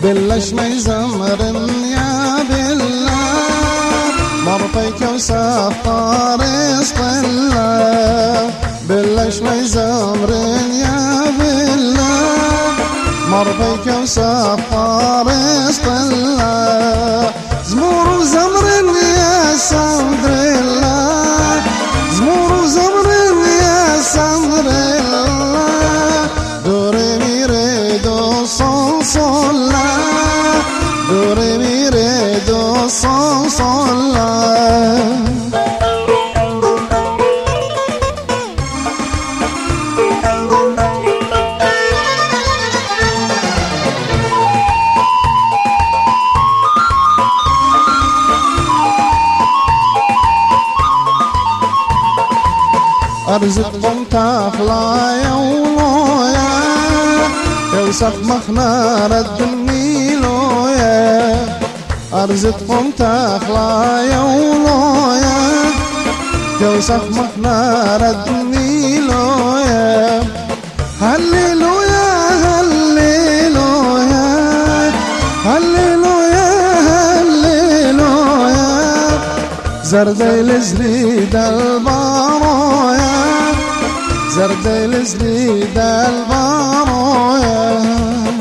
بلش ما زمر يا بالله مرفيك وسفار اسطلا بلش ما زمر يا بالله مرفيك وسفار اسطلا زمور وزمر يا صدر الله زمور وزمر يا صدر الله دوري ميري دو صل صل دوري ميري دو صل صل أرزقكم تخلا يا ولويا يوسف مخنا رد النيلويا أرزقكم تخلا يا ولويا يوسف مخنا رد النيلويا هللويا هللويا هللويا هللويا زردي لزريد البارويا زردي لزريد البارويا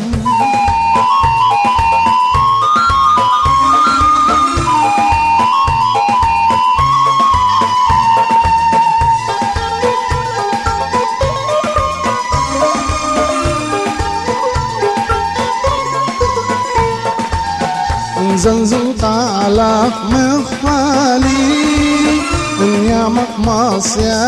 زنزل طالق مخالي يا مقمص يا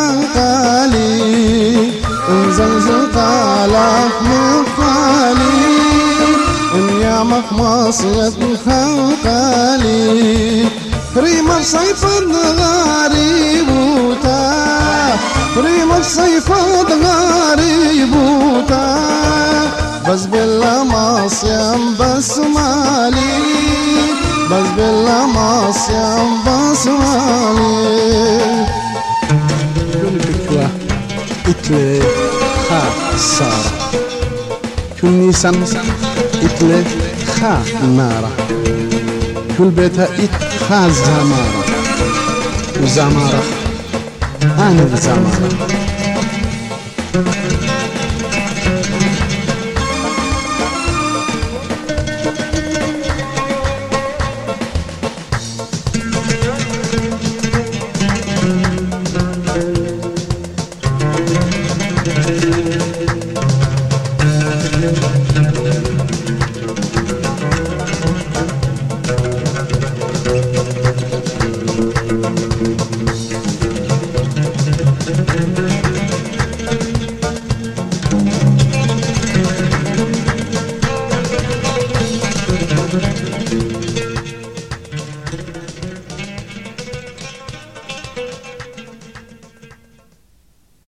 بخالي زنزل طالق مخالي يا مقمص يا بخالي ريم الصيف غريبوتا ريم الصيف غريبوتا بس بالله مصيام بس مالي بس بالله مصيام بس مالي كل بكوة إتلي خا سارة كل نيسان إتلي خا نارة كل بيتها إت خا زمارة وزمارة أنا بزمارة